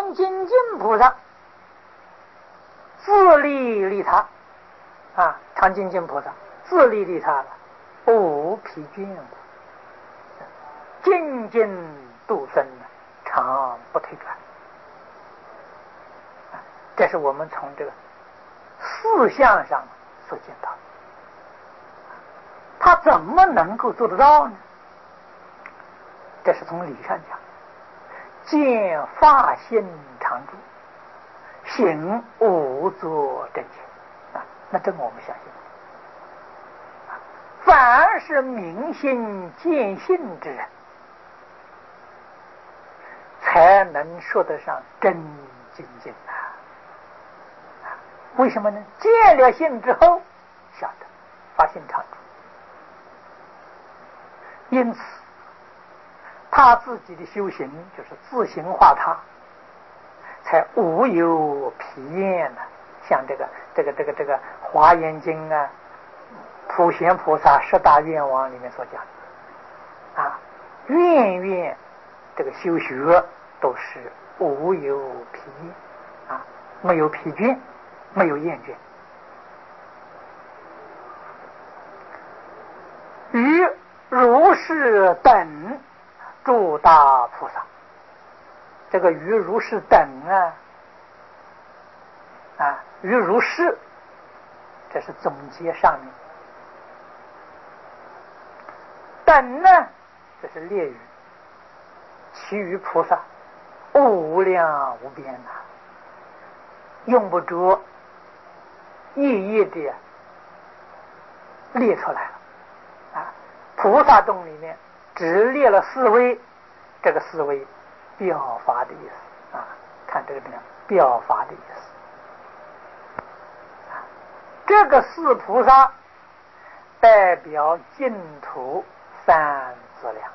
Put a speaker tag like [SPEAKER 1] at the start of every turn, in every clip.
[SPEAKER 1] 常精进菩萨自利利他啊，常精进菩萨自利利他了，无疲倦故，精进度生，常不退转。这是我们从这个事相上所见到的。他怎么能够做得到呢？这是从理上讲，见法性常住，行无作正见啊，那这个我们相信。凡是明心见性之人，才能说得上真精进啊。为什么呢？见了性之后，晓得法性常住，因此他自己的修行就是自行化他，才无有疲厌呢。像这个华严经啊，普贤菩萨十大愿望里面所讲啊，愿这个修学都是无有疲厌啊，没有疲倦，没有厌倦。于如是等诸大菩萨，这个于如是等于如是，这是总结上面。等呢，这是列语，其余菩萨无量无边用不着一一的列出来了菩萨洞里面只列了四位，这个四位表法的意思看这个地方，表法的意思这个四菩萨代表净土三资粮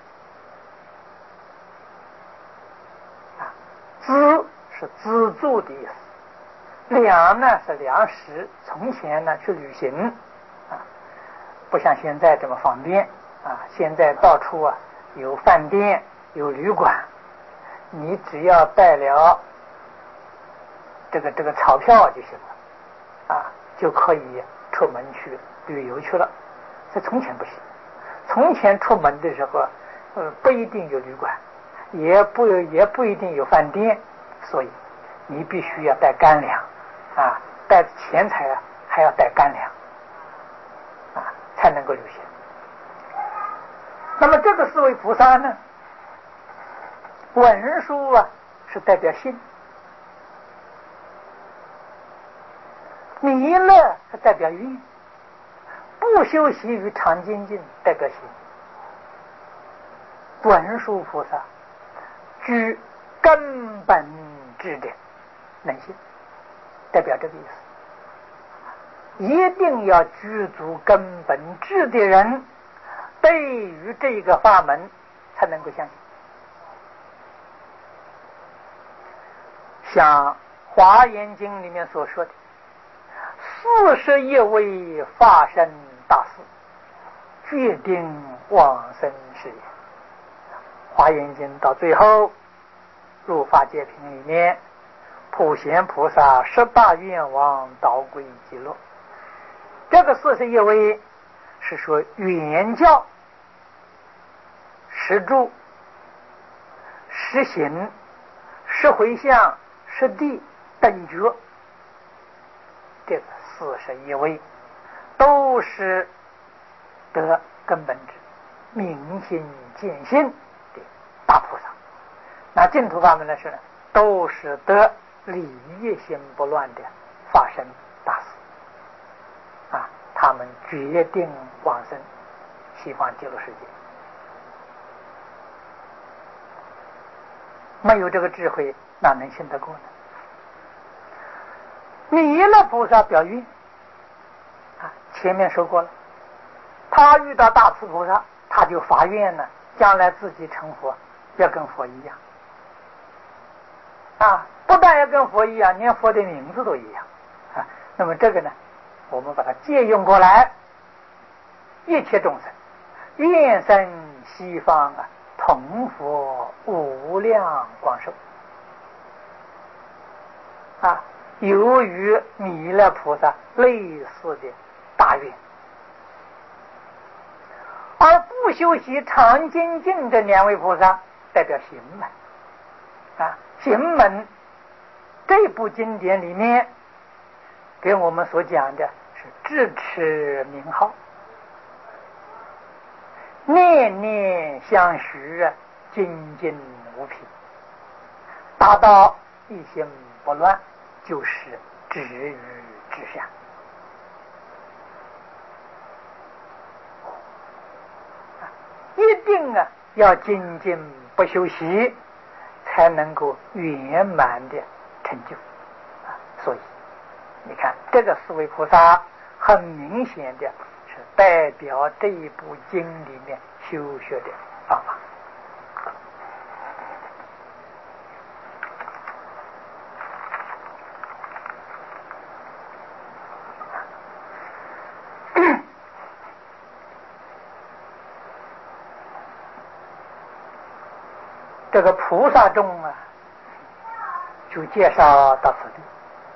[SPEAKER 1] 资是资助的意思，粮呢是粮食，从前呢去旅行不像现在这么方便现在到处有饭店有旅馆，你只要带了这个钞票就行了就可以出门去旅游去了。在从前不行，从前出门的时候不一定有旅馆，也不一定有饭店，所以你必须要带干粮带钱财还要带干粮才能够旅行。那么这个四位菩萨呢，文殊是代表心，弥勒是代表愿，不修习于常精进代表心。文殊菩萨居根本智的能心，代表这个意思。一定要具足根本智的人，对于这个法门才能够相信。像华严经里面所说的41位法身大士，决定往生誓言。华严经到最后入法界品里面，普贤菩萨十大愿望导归极乐，这个41位是说原教、十住、十行、十回向、十地等觉，这个41位都是得根本智、明心见性的大菩萨。那净土法门呢是都是得理业心不乱的法身大士他们决定往生西方极乐世界。没有这个智慧，哪能信得过呢？弥勒菩萨表愿前面说过了，他遇到大慈菩萨，他就发愿呢，将来自己成佛要跟佛一样不但要跟佛一样，连佛的名字都一样那么这个呢，我们把它借用过来，一切众生愿生西方同佛无量光寿有与弥勒菩萨类似的大愿。而不修习常精进这两位菩萨代表行门。行门这部经典里面给我们所讲的是智持名号，念念相续，精进无疲，达到一心不乱，就是止于至善。一定要精进不休息，才能够圆满的成就。所以你看这个四位菩萨很明显的是代表这一部经里面修学的方法。这个菩萨众就介绍到此地。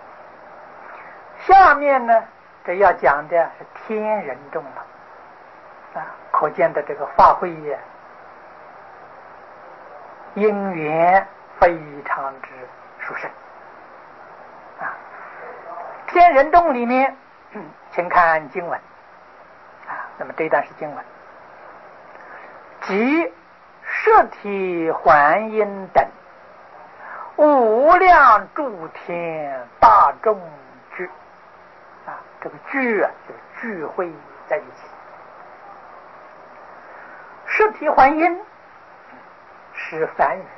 [SPEAKER 1] 下面呢，这要讲的是天人众了。可见的这个法会因缘非常之殊胜。天人众里面，请看经文。那么这一段是经文，即摄体还因等无量诸天大众聚。这个聚就聚会在一起。摄体还因是梵语，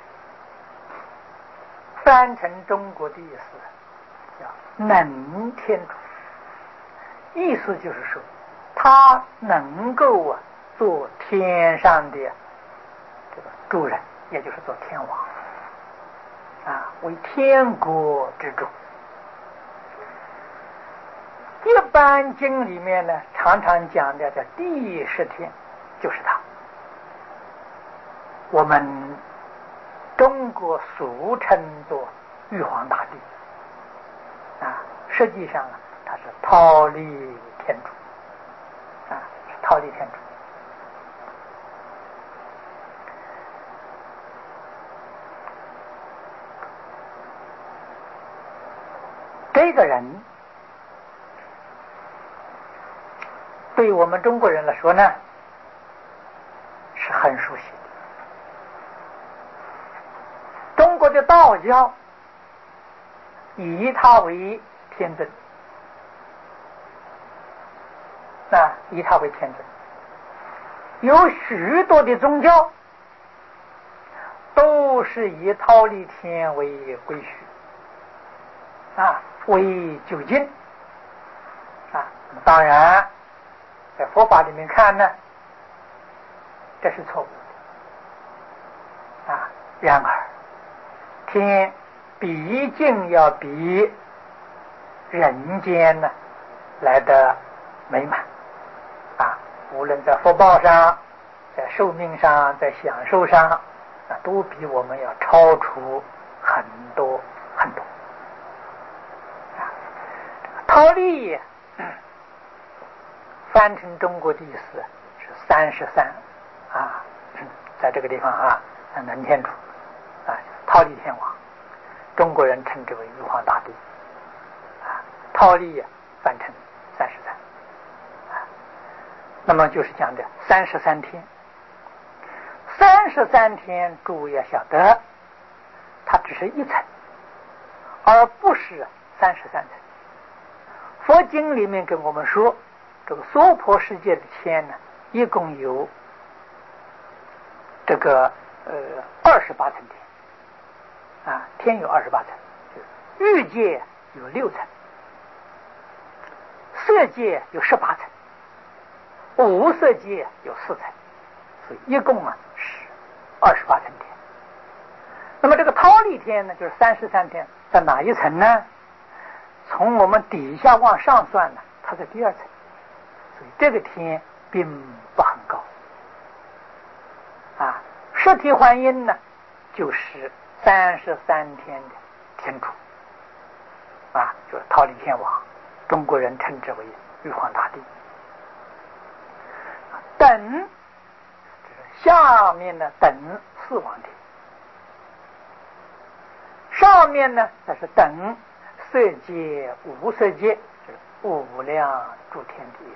[SPEAKER 1] 翻成中国的意思叫能天主，意思就是说他能够做天上的这个主人，也就是做天王为天国之主。一般经里面呢，常常讲的叫第十天，就是他。我们中国俗称作玉皇大帝实际上他是忉利天主是忉利天主。这个人对我们中国人来说呢，是很熟悉的。中国的道教以他为天尊，以他为天尊。有许多的宗教都是以忉利天为归许为究竟当然在佛法里面看呢，这是错误的然而天毕竟要比人间呢来得美满无论在福报上，在寿命上，在享受上都比我们要超出很多很多。忉利翻成中国的意思是33在这个地方能天主忉利天王，中国人称之为玉皇大帝忉利翻成33那么就是讲的33天。33天诸位要晓得，它只是一层，而不是33层。佛经里面跟我们说，这个娑婆世界的天呢，一共有这个28层天天有28层，欲界有6层，色界有18层，无色界有4层，所以一共是28层天。那么这个忉利天呢，就是33天，在哪一层呢？从我们底下往上算呢，它在第2层，所以这个天并不很高摄体还因呢，就是33天的天主就是忉利天王，中国人称之为玉皇大帝。等下面呢等四王天，上面呢那是等色界、无色界，就是无量诸天的意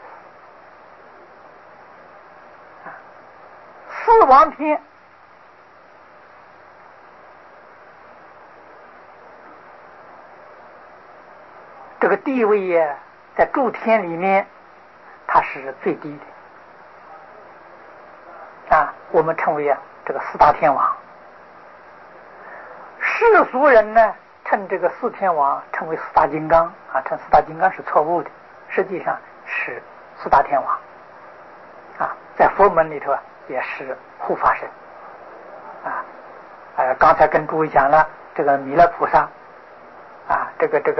[SPEAKER 1] 思。四王天这个地位呀，在诸天里面它是最低的。我们称为这个四大天王。世俗人呢称这个四天王称为四大金刚称四大金刚是错误的，实际上是四大天王在佛门里头也是护法神刚才跟诸位讲了，这个弥勒菩萨这个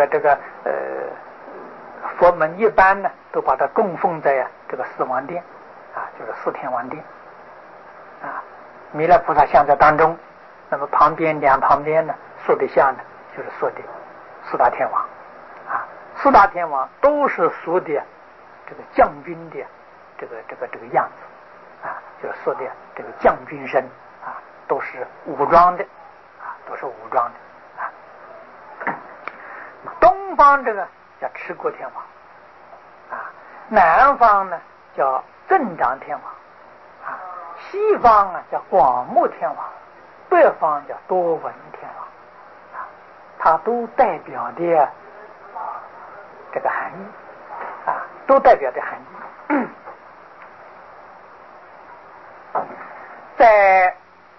[SPEAKER 1] 佛门一般呢都把它供奉在这个四王殿就是四天王殿弥勒菩萨像在当中，那么两旁边呢塑的像呢就是塑的四大天王四大天王都是塑的这个将军的这个样子就是塑的这个将军身都是武装的都是武装的东方这个叫持国天王南方呢叫增长天王西方叫广目天王，北方叫多闻天王它都代表的这个含义都代表的含义在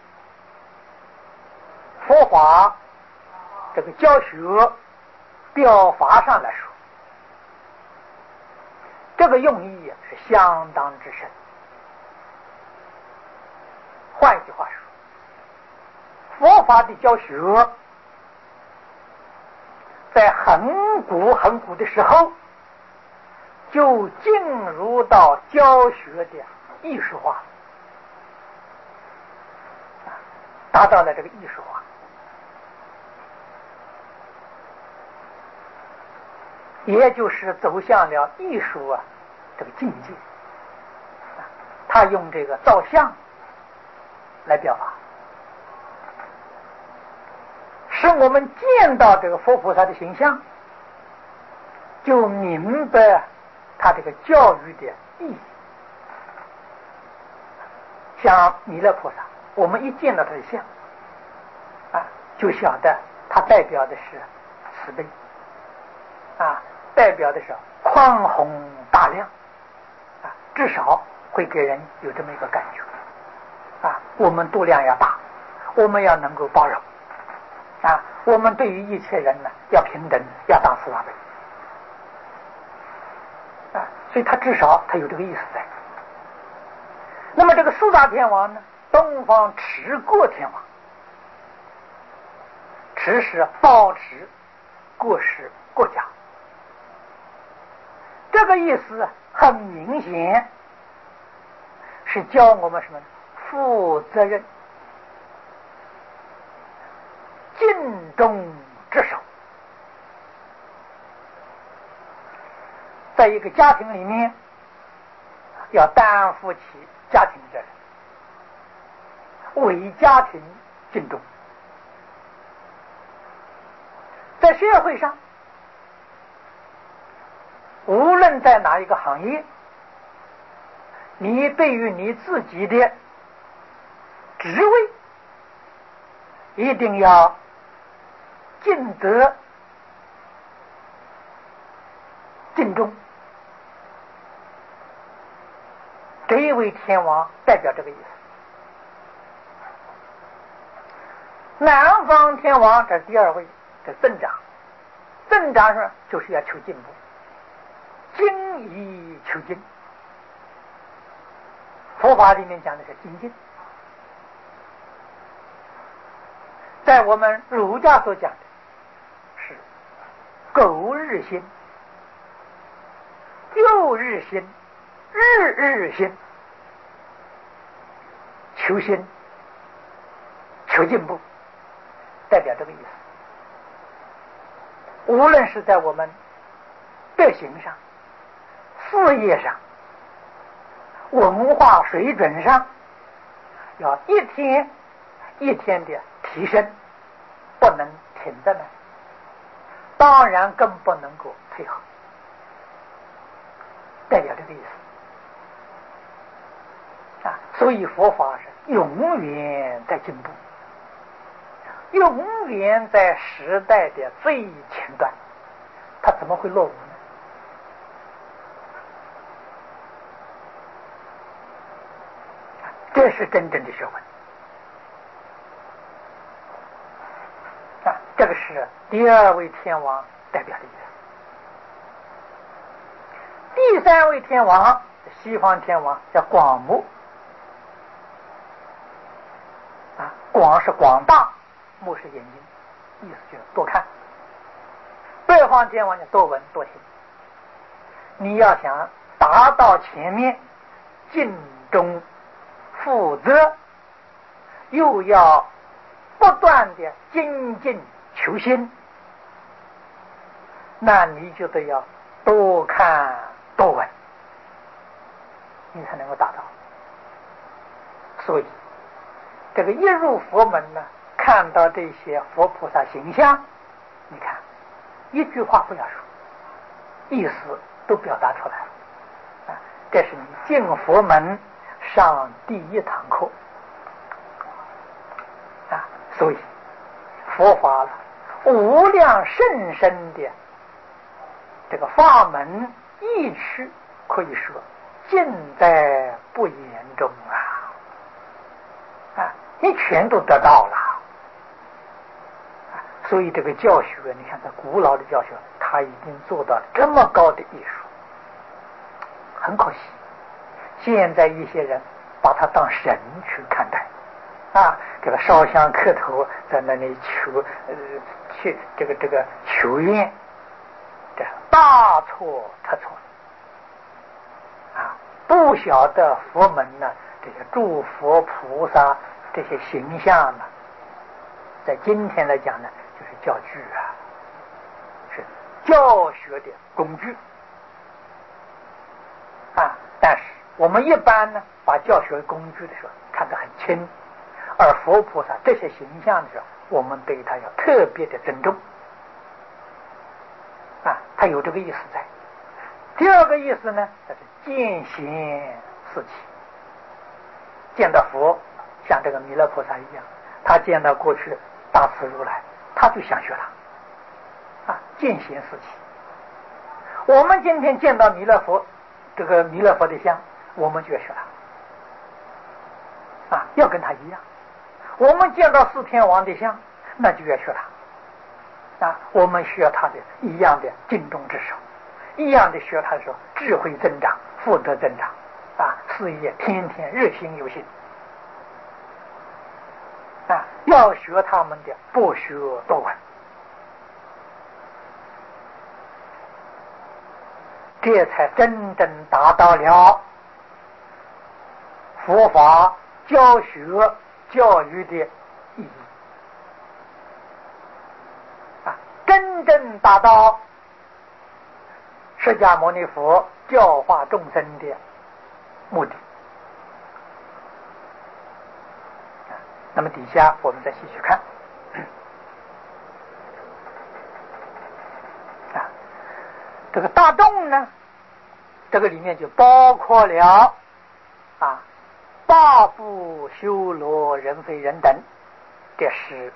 [SPEAKER 1] 佛法这个教学表法上来说，这个用意是相当之深。换一句话说，佛法的教学在很古的时候就进入到教学的艺术化，达到了这个艺术化，也就是走向了艺术这个境界。他用这个造像来表达，使我们见到这个佛菩萨的形象，就明白他这个教育的意义。像弥勒菩萨，我们一见到他的像就晓得他代表的是慈悲代表的是宽宏大量至少会给人有这么一个感觉我们度量要大，我们要能够包容我们对于一切人呢要平等，要大慈大悲所以他至少他有这个意思在。那么这个四大天王呢，东方持国天王，持是保持，国是国家，这个意思很明显是教我们什么呢？负责任，尽忠职守。在一个家庭里面要担负起家庭责任，为家庭尽忠。在社会上，无论在哪一个行业，你对于你自己的职位一定要尽责尽忠。这一位天王代表这个意思。南方天王这是第二位，这增长。增长是就是要求进步，精益求精。佛法里面讲的是精进，在我们儒家所讲的是苟日新，又日新，日日新，求新求进步，代表这个意思。 无论是在我们德行上、事业上、文化水准上，要一天一天的提升，不能停在那，当然更不能够退后，代表这个意思啊。所以佛法是永远在进步，永远在时代的最前端，它怎么会落伍呢？这是真正的学问啊！这个是第二位天王代表的意思。第三位天王，西方天王叫广目啊，广是广大，目是眼睛，意思就是多看。北方天王叫多闻多听。你要想达到前面尽忠负责，又要不断的精进求新，那你就得要多看多闻，你才能够达到。所以这个一入佛门呢，看到这些佛菩萨形象，你看一句话不要说，意思都表达出来了啊！这是你进佛门上第一堂课啊！所以佛法无量甚深的这个法门义趣，可以说尽在不言中啊！你全都得到了。所以这个教学，你看在古老的教学，他已经做到这么高的艺术，很可惜，现在一些人把他当神去看待啊，给他烧香磕头，在那里去这个求愿，这大错特错啊！不晓得佛门呢，这些诸佛菩萨这些形象呢，在今天来讲呢，就是教具啊，是教学的工具啊。但是我们一般呢，把教学工具的时候看得很轻，而佛菩萨这些形象的时候，我们对他要特别的尊重啊，他有这个意思在。第二个意思呢，就是见贤思齐，见到佛，像这个弥勒菩萨一样，他见到过去大慈如来，他就想学他啊，见贤思齐。我们今天见到弥勒佛，这个弥勒佛的像，我们就要学他啊，要跟他一样。我们见到四天王的像，那就要学他啊，我们需要他的一样的尽忠职守，一样的学他的时候，智慧增长，福德增长啊，事业天天日新有新啊，要学他们的不学多闻，这才真正达到了佛法教学教育的意义啊，真正达到释迦牟尼佛教化众生的目的。那么底下我们再继续看啊，这个大众呢，这个里面就包括了啊大部修罗人非人等，这是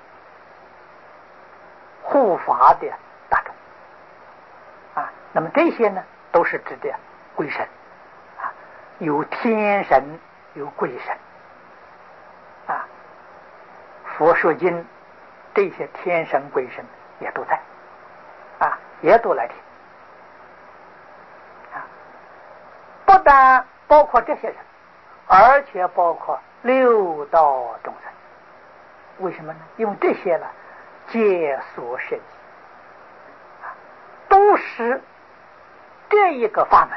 [SPEAKER 1] 护法的大众啊。那么这些呢，都是指的鬼神啊，有天神，有鬼神啊。佛说经，这些天神鬼神也都在啊，也都来听啊。不但包括这些人，而且包括六道众生。为什么呢？因为这些呢，皆所涉及啊，都是这一个法门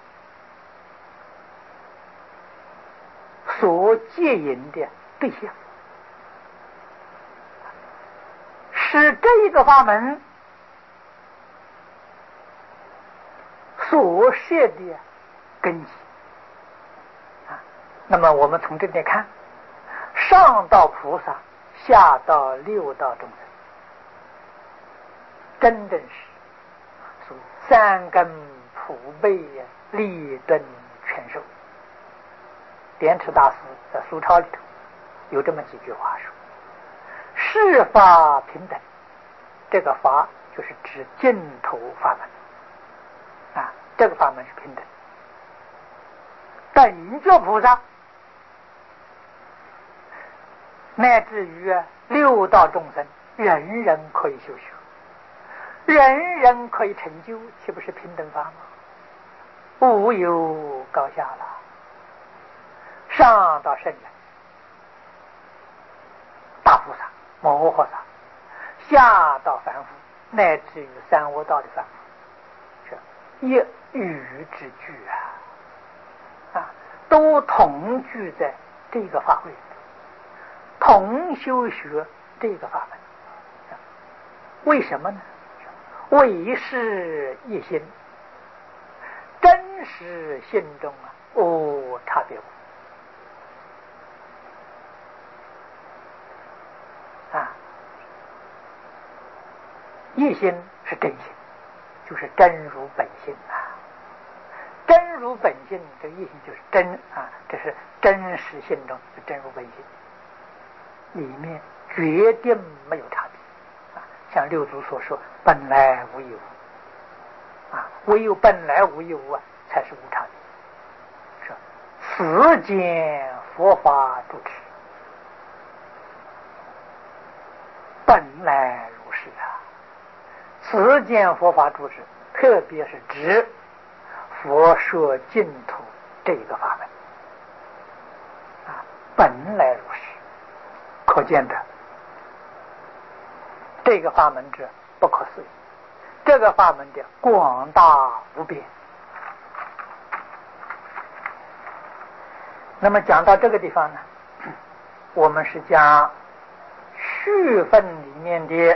[SPEAKER 1] 所接引的对象，是这一个法门所设的根基啊。那么我们从这边看，上到菩萨，下到六道众生，真正是属三根普被，立顿全收。莲池大师在苏钞里头有这么几句话说：世法平等，这个法就是指净土法门啊，这个法门是平等。等觉菩萨乃至于六道众生，人人可以修学，人人可以成就，岂不是平等法吗？无有高下了。上到圣人大菩萨摩诃萨，下到凡夫，乃至于三恶道的凡夫，是一语之句啊，都同居在这个法会里，同修学这个法门。为什么呢？为是一心，真实心中无差别一心是真心，就是真如本性真如本性，这个一心就是真这是真实性中的真如本性，里面决定没有差别像六祖所说，本来无一物唯有本来无一物才是无差别。说此间佛法主持，本来如是此间佛法主持，特别是指佛说净土这个法门本来如是，可见的这个法门者不可思议，这个法门的广大无边。那么讲到这个地方呢，我们是将序分里面的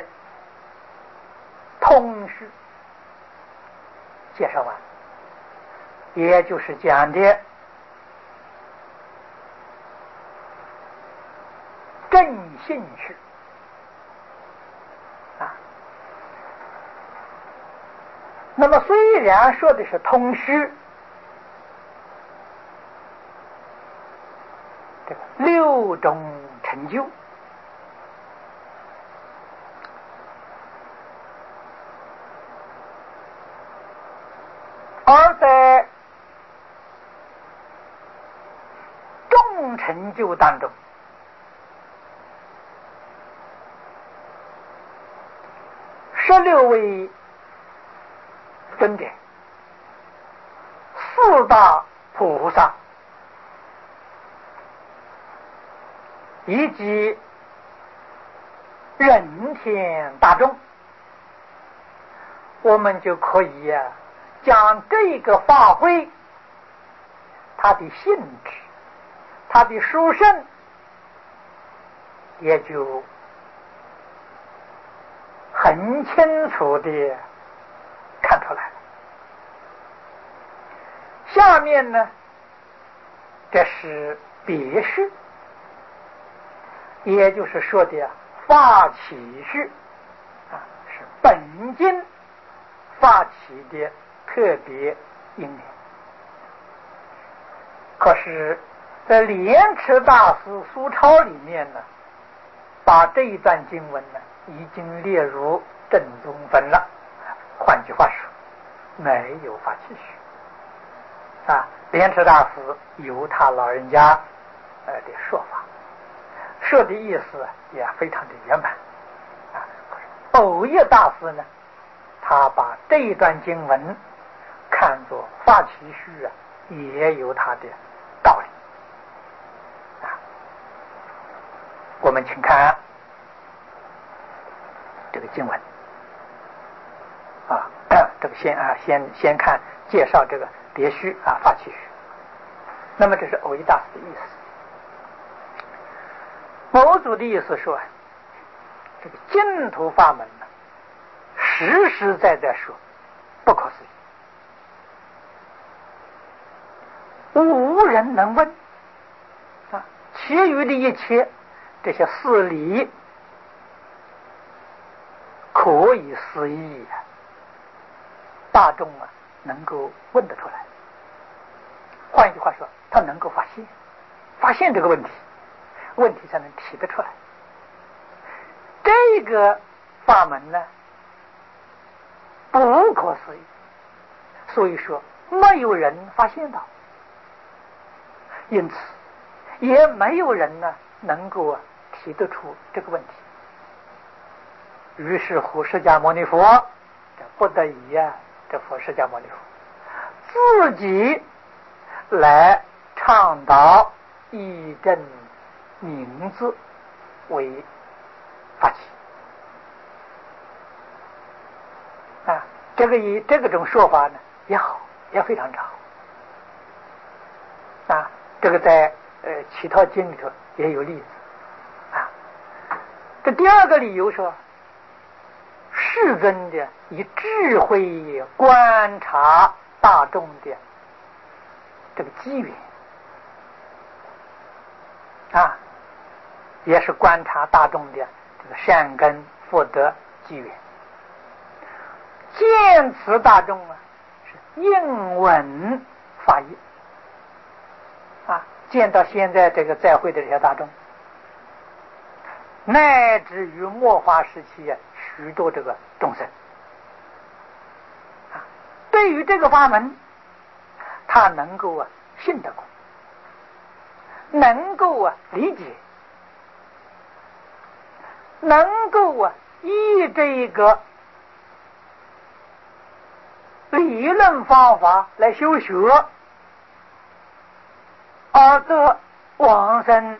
[SPEAKER 1] 通序介绍完，也就是讲的正信序那么虽然说的是通序，这个六种成就而在众成就当中，16位尊者，4大菩萨，以及人天大众，我们就可以将这个法会它的性质，它的殊胜也就很清楚地看出来了。下面呢，这是别序，也就是说的发起序是本经发起的特别因缘。可是在莲池大师书钞里面呢，把这一段经文呢已经列入正宗分了。换句话说，没有发起序莲池大师由他老人家的说法，说的意思也非常的圆满偶益大师呢，他把这一段经文看作发起序也有他的道理我们请看这个经文这个先看介绍这个别序发起序。那么这是偶益大师的意思。某祖的意思说，这个净土法门呢，实实在在说不可思议无人能问啊，其余的一切这些事理可以思议啊，大众啊能够问得出来。换一句话说，他能够发现这个问题才能提得出来。这个法门呢，不可思议，所以说没有人发现到，因此也没有人呢能够提得出这个问题。于是乎释迦牟尼佛这不得已啊，这佛释迦牟尼佛自己来倡导以正名字为发起啊，这个种说法呢也好，也非常好啊。这个在其他经里头也有例子啊。这第二个理由说，世尊的以智慧观察大众的这个机缘啊，也是观察大众的这个善根福德机缘。见此大众啊，是应闻法义啊，见到现在这个在会的这些大众，乃至于末法时期啊，许多这个众生啊，对于这个法门，他能够啊信得过，能够啊理解，能够啊依这个理论方法来修学，而得往生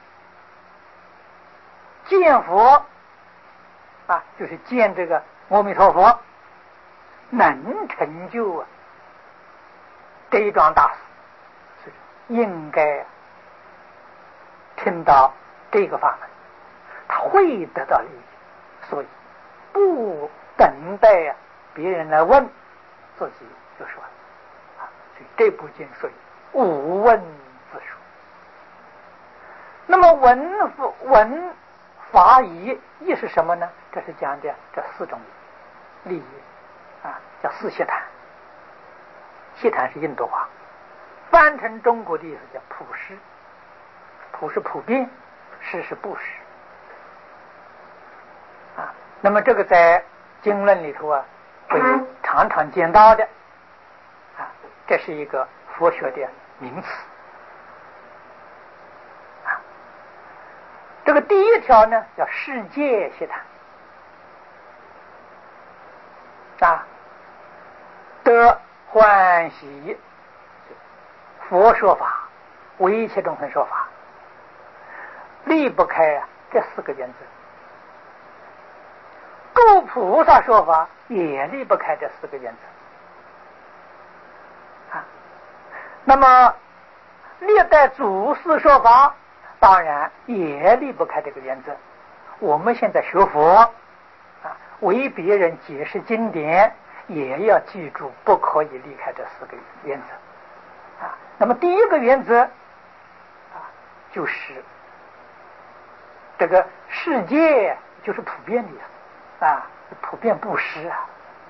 [SPEAKER 1] 见佛啊，就是见这个阿弥陀佛，能成就啊这一桩大事，应该听到这个法门，他会得到利益，所以不等待啊别人来问，自己就说啊，所以这部经属于无问自说。那么闻法义是什么呢？这是讲的这四种利益啊，叫四悉檀。悉檀是印度话，翻成中国的意思叫普施。普是普遍，施是布施啊。那么这个在经论里头啊，会常常见到的啊，这是一个佛学的名词啊。这个第一条呢叫世界悉檀啊，得欢喜佛说法，为一切众生说法，离不开啊这四个原则。诸菩萨说法也离不开这四个原则啊。那么历代祖师说法当然也离不开这个原则。我们现在学佛啊，为别人解释经典也要记住，不可以离开这四个原则啊。那么第一个原则啊，就是这个世界就是普遍的意思啊，普遍布施啊，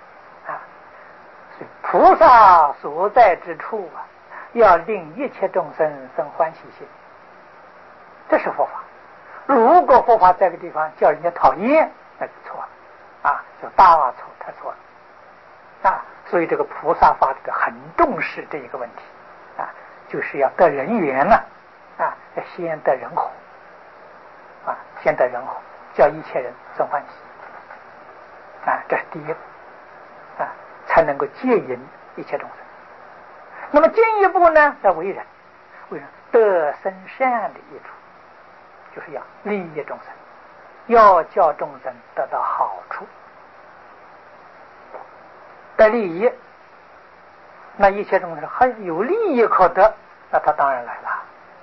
[SPEAKER 1] 所以菩萨所在之处啊，要令一切众生生欢喜心，这是佛法。如果佛法在个地方叫人家讨厌，那就错了啊，就大错特错了啊。所以这个菩萨法这个很重视这一个问题啊，就是要得人缘呢啊，要先得人好啊，先得人好，叫一切人生欢喜啊，这是第一个啊，才能够接引一切众生。那么进一步呢，在为人得生善的益处，就是要利益众生，要叫众生得到好处，得利益。那一切众生还有利益可得，那他当然来了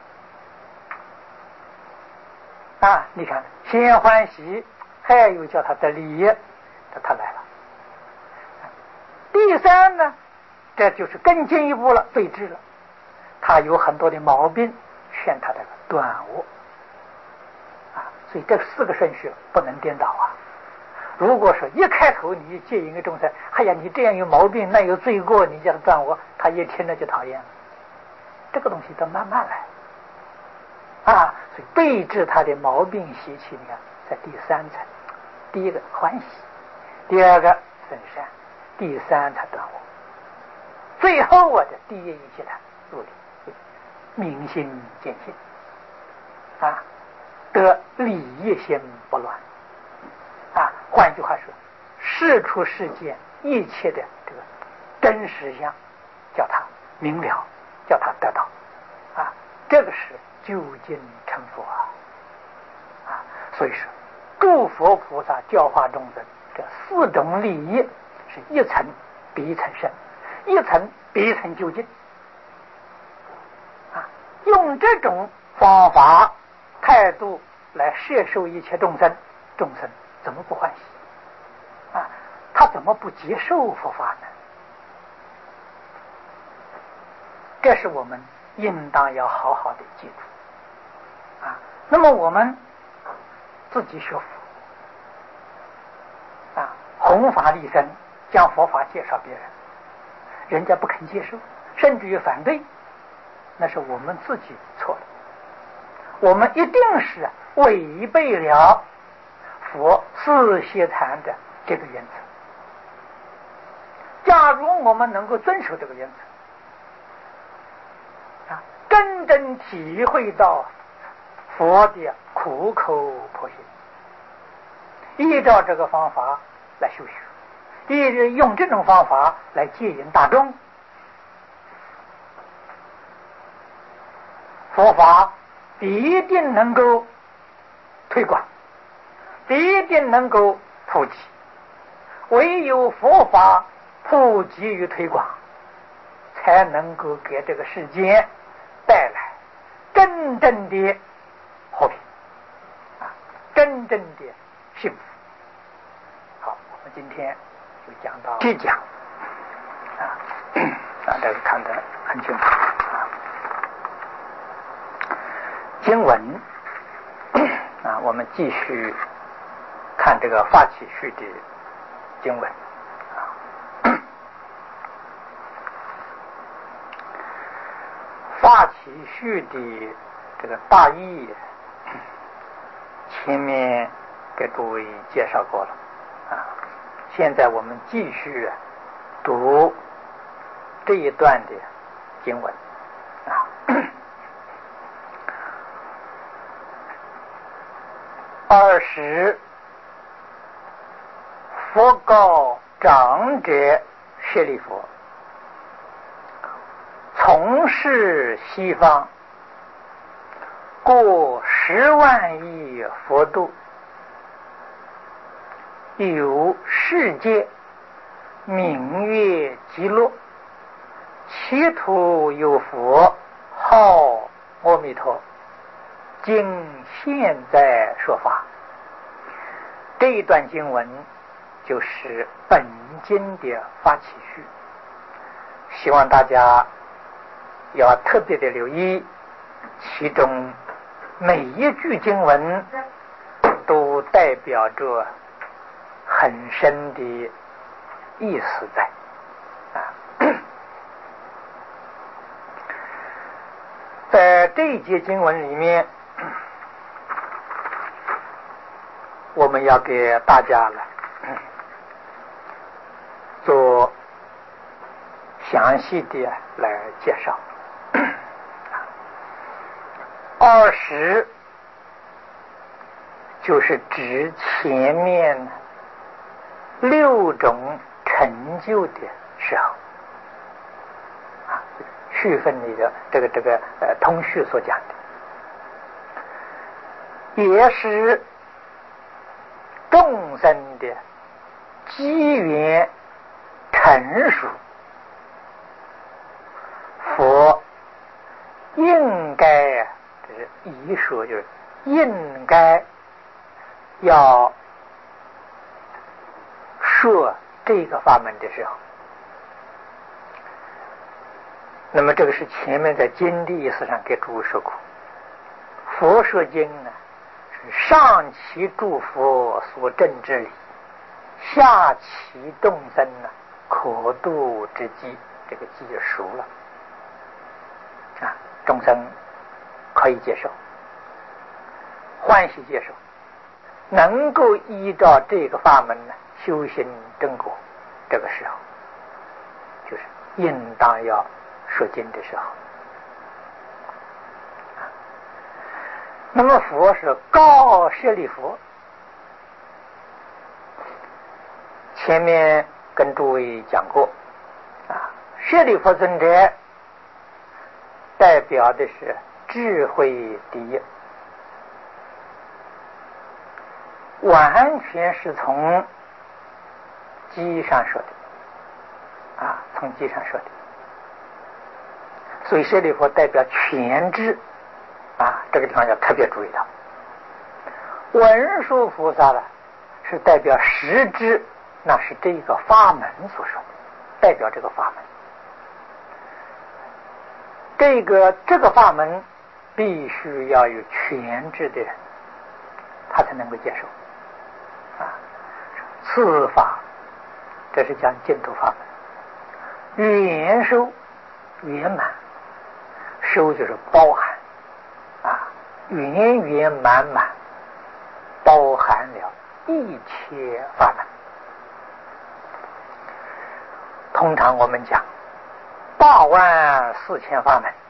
[SPEAKER 1] 啊！你看，先欢喜，还有叫他得利益，他来了。第三呢，这就是更进一步了，对治了。 他有很多的毛病，劝他这个断恶啊。所以这4个顺序不能颠倒啊。如果说一开头你戒一个众生，哎呀，你这样有毛病，那有罪过，你叫他断恶，他一听了就讨厌了。这个东西都慢慢来啊。所以对治他的毛病习气，你看在第3层，第一个欢喜，第二个分善，第3他断恶，最后我的第一期他入理，明心见性啊，得理业心不乱啊。换句话说，事出世间一切的这个真实相，叫他明了，叫他得到啊，这个是究竟成佛啊。所以说诸佛菩萨教化众生，这4种利益是一层比一层深，一层比一层究竟啊。用这种方法态度来摄受一切众生，众生怎么不欢喜啊？他怎么不接受佛法呢？这是我们应当要好好的记住啊。那么我们自己学佛啊，弘法利生，将佛法介绍别人，人家不肯接受，甚至于反对，那是我们自己错了。我们一定是违背了佛四悉檀的这个原则。假如我们能够遵守这个原则啊，真正体会到佛的苦口婆心，依照这个方法来修学，用这种方法来戒引大众，佛法必定能够推广，必定能够普及。唯有佛法普及与推广，才能够给这个世界带来真正的和平啊，真正的幸福。好，我们今天就讲到这讲啊，这个看得很清楚啊。经文啊，我们继续看这个发起序的经文啊。发起序的这个大意，前面给诸位介绍过了啊。现在我们继续读这一段的经文啊。20佛告长者舍利弗，从事西方过10万亿佛度，有世界名曰极乐，其土有佛号阿弥陀，今现在说法。这一段经文就是本经的发起序，希望大家要特别的留意，其中每一句经文都代表着很深的意思在啊。在这一节经文里面，我们要给大家做详细的来介绍。20就是指前面6种成就的时候啊，序分里的这个通序所讲的，也是众生的机缘成熟，佛应该，这是一说，就是应该要说这个法门的时候， 那么这个是前面在经的意思上给诸位说过，佛说经呢是上其诸佛所证之理，下其众生呢可度之机，这个机就熟了啊，众生可以接受，欢喜接受，能够依照这个法门呢修行正果，这个时候就是应当要说经的时候。那么佛是告舍利弗，前面跟诸位讲过啊，舍利弗尊者代表的是智慧第一，完全是从机上说的啊，从机上说的，所以舍利弗代表全知啊，这个地方要特别注意到。文殊菩萨呢是代表实知，那是这个法门所说的，代表这个法门。这个法门必须要有全知的人，他才能够接受啊。次法，这是讲净土法门，圆收圆满，收就是包含啊，圆圆满满包含了一切法门。通常我们讲84000法门，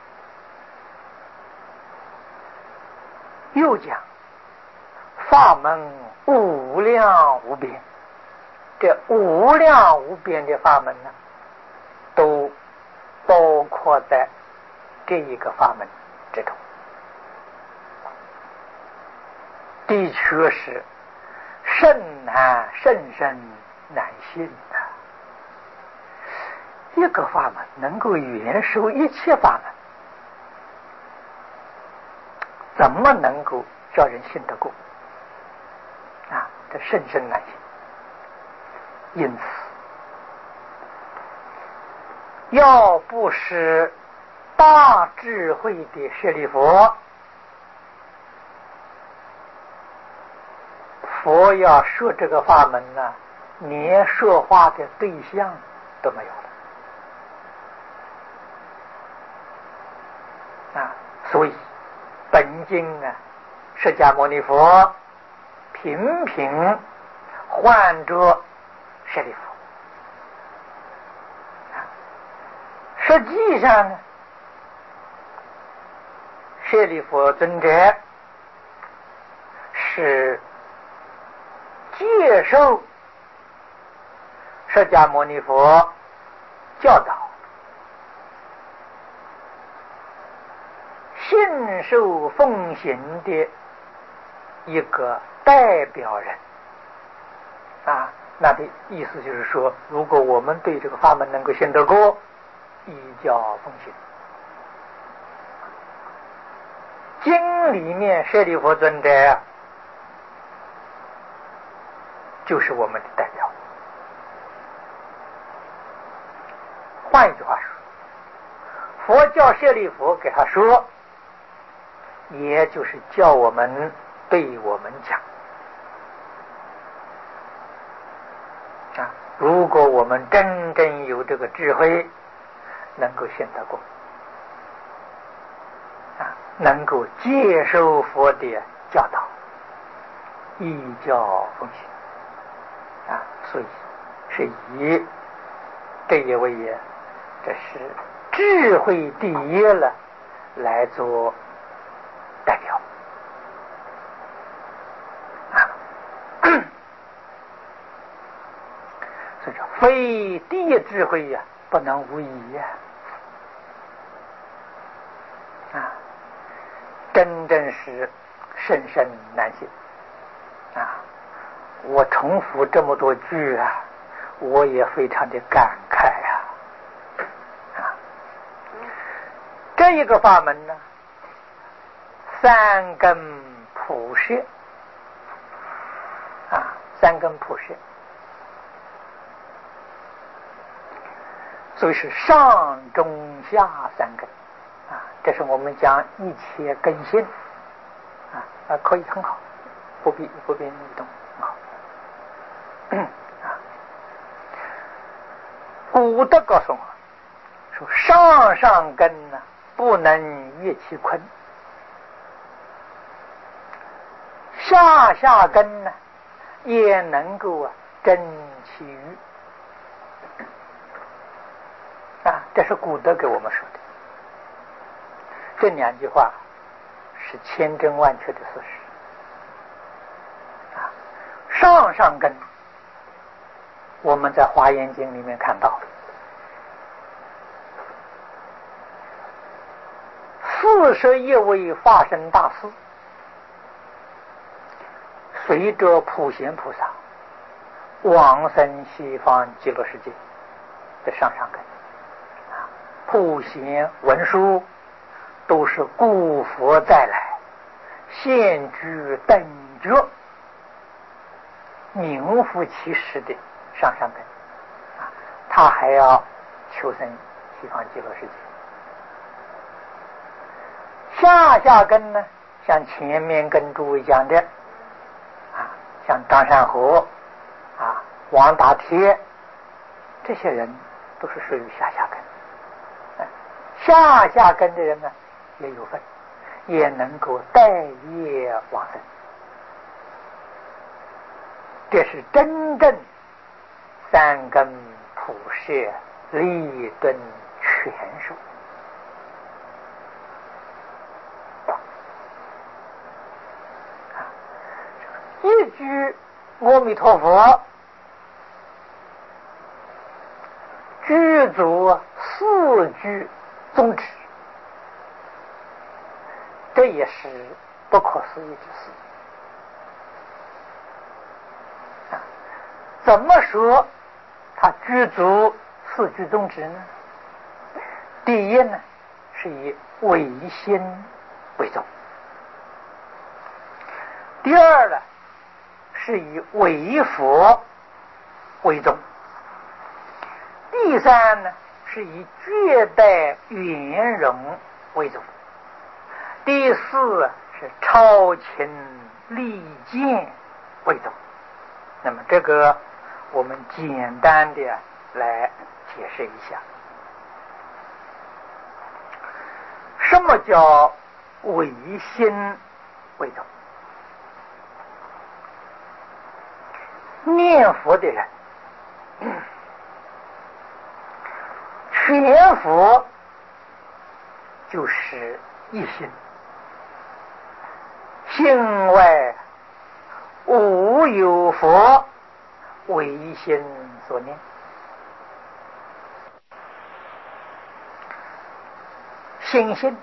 [SPEAKER 1] 又讲法门无量无边，这无量无边的法门呢，都包括在这一个法门之中，的确是甚难甚深难信的。一个法门能够圆收一切法门，怎么能够叫人信得过啊？这甚深难信。因此要不是大智慧的舍利弗，佛要说这个法门呢，连说话的对象都没有了啊！所以本经呢，释迦牟尼佛频频唤着舍利弗，实际上呢，舍利弗尊者是接受释迦牟尼佛教导，信受奉行的一个代表人啊。那的意思就是说，如果我们对这个法门能够信得过，依教奉行。经里面舍利弗尊者就是我们的代表。换一句话说，佛教舍利弗给他说，也就是叫我们对我们讲啊，如果我们真正有这个智慧，能够信得过啊，能够接受佛的教导，依教奉行啊，所以是以这一位也，这是智慧第一了来做代表啊。所以说非第一智慧呀，不能无疑呀啊，真正是甚深难信啊。我重复这么多句啊，我也非常的感慨啊。这一个法门呢，三根普摄啊，三根普摄。 所以是上中下三根啊，这是我们讲一切根性啊，可以很好，不必移动啊。古德告诉我说，上根呢不能越其坤，下根呢也能够争其余啊，这是古德给我们说的。这两句话是千真万确的事实啊。上根，我们在《华严经》里面看到41位化身大士，随着普贤菩萨往生西方极乐世界的上根啊，普贤文殊都是故佛再来，现居等觉，名副其实的上根啊，他还要求生西方极乐世界。下根呢，像前面跟诸位讲的啊，像张善和啊、王大贴这些人都是属于下根。下根的人呢也有份，也能够带业往生。这是真正三根普摄立顿全收。一句阿弥陀佛，具足4句宗旨，这也是不可思议之事啊！怎么说他具足4句宗旨呢？第一呢，是以唯心为宗；第二呢，是以唯佛为宗；第三呢，是以绝代圆融为宗；第四是超情利剑为宗。那么这个我们简单的来解释一下，什么叫唯心为宗？念佛的人全佛就是一心，心外无有佛，唯心所念。心性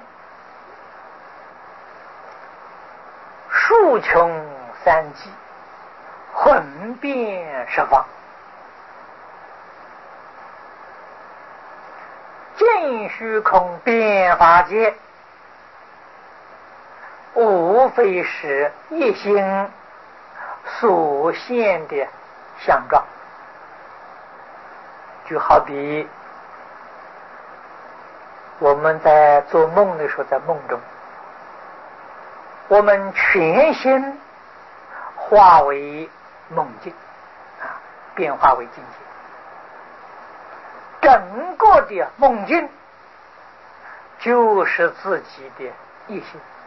[SPEAKER 1] 数穷三际，混变十方，尽虚空变法界，无非是一心所现的相状。就好比我们在做梦的时候，在梦中我们全心化为梦境啊，变化为境界，整个的梦境就是自己的一心。